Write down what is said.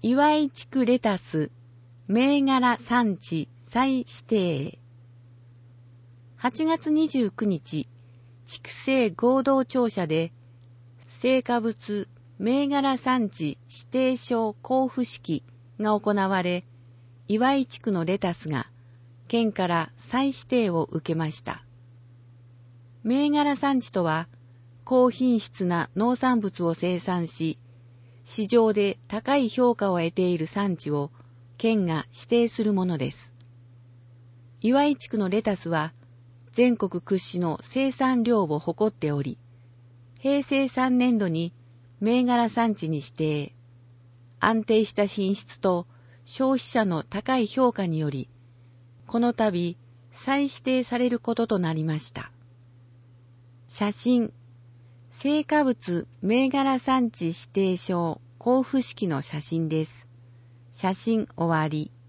岩井地区レタス、銘柄産地再指定。8月29日、畜生合同庁舎で、成果物銘柄産地指定証交付式が行われ、岩井地区のレタスが県から再指定を受けました。銘柄産地とは、高品質な農産物を生産し、市場で高い評価を得ている産地を県が指定するものです。岩井地区のレタスは全国屈指の生産量を誇っており、平成3年度に銘柄産地に指定、安定した品質と消費者の高い評価により、この度再指定されることとなりました。写真、成果物銘柄産地指定証交付式の写真です。写真終わり。